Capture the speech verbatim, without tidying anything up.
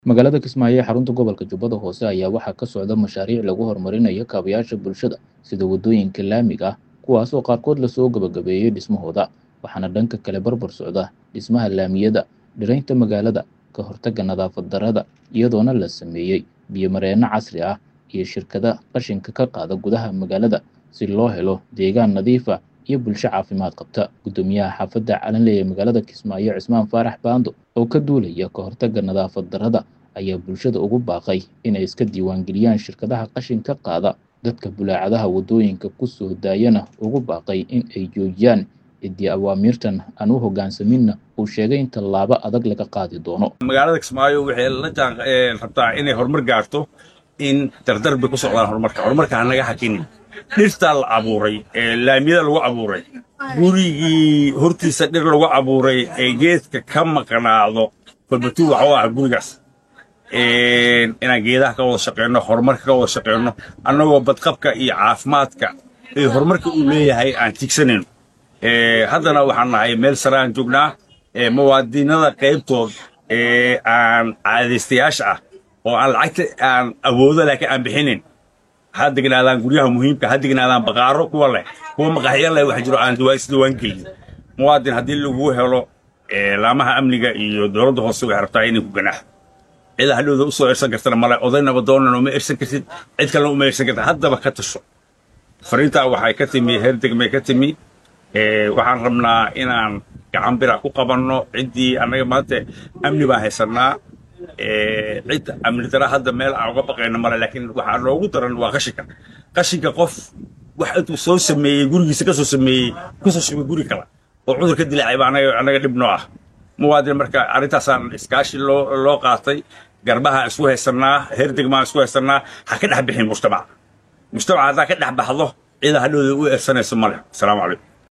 Magaalada Kismaayo ee xarunta gobolka Jubbada Hoose ayaa waxaa ka socda mashaariic lagu horumarinayo kaabayaasha bulshada sida wadooyinka laamiga ah kuwaas oo qaarkood lasoo gabagabeeyey dhismahooda, waxaana dhanka kale barbar socda dhismaha laamiyada, dhiraynta magaalada, ka hortagga nadaafad darrada, iyadoona la sameeyey biyo-mareenno casri ah iyo shirkado qashinka ka qaada gudaha magaalada si loo helo deegaan nadiif ah iyo bulsho caafimaad qabta. Guddoomiyaha xaafadda Calanley ee magaalada Kismaayo, Cismaan Faarax Baando, oo ka duulaya ka hortagga nadaafad darrada, ayaa bulshada ugu baaqay inay iska diiwaangeliyaan shirkadaha qashinka qaada, dadka bulaacadaha wadooyinka ku soo daayana ugu baaqay in ay joojiyaan ciddii awaamirtan aan u hoggaansaminna uu sheegay in tallaabo adag laga qaadi doono. magaalada Kismaayo waxay la jaan rabtaa inay horumar gaarto, in dardar bay ku socdaan horumarka horumarka aan naga hakinin. dhirta la abuuray ee laamiyada lagu abuuray, gurigii hortiisa dhir lagu abuuray ee geedka ka maqnaado balbatu waxa ah gurigaas ee inaan geedaha ka wada shaqeyno, horumarka ka wada shaqeyno, annagoo badqabka iyo caafimaadka ee horumarka uu leeyahay aan tigsanayno. ee haddana waxaan nahay meel saraan joognaa ee muwaadiniinada qaybtood ee aan caadaystayaasha ah oo aan lacagta aan awoodo laakiin aan bixinin, had degnaadaan guryaha muhiimka, had degnaadaan baqaaro kuwa leh, kuwa maqaxiyo leh wax jiro aan diiwaan gelin. muwaadin haddii lagu helo laamaha amniga iyo dowladda hoose waxay rabtaa inay ku ganaaxdo. cida hadhowda u soo ersan kartana male, odaynaba doonana uma ersan kartid, cid kalena uma ersan kartid. haddaba ka tasho. fariintaa waxay ka timi heer degmay ka timi. waxaan rabnaa inaan gacan bira ku qabanno ciddii annaga maanta amni baan haysanaa. cid amni dara hadda meel aan uga baqayno male, laakiin waxaa loogu daran waa qashinka. qashinka qof wax intuu soo sameeyey gurigiisa ka soo sameeyey kusoo shubay guri kale oo cudur ka dilaacay baa anaga anaga dhib noo ah. muwaadin marka arrintaasaan iskaashi loo loo qaatay, garbaha isku haysanaa, heer degmaan isku haysanaa, ha ka dhex bixin mujtamac. mujtamac haddaa ka dhex baxdo cida hadhowda u eersanayso male. asalaamu calaykum.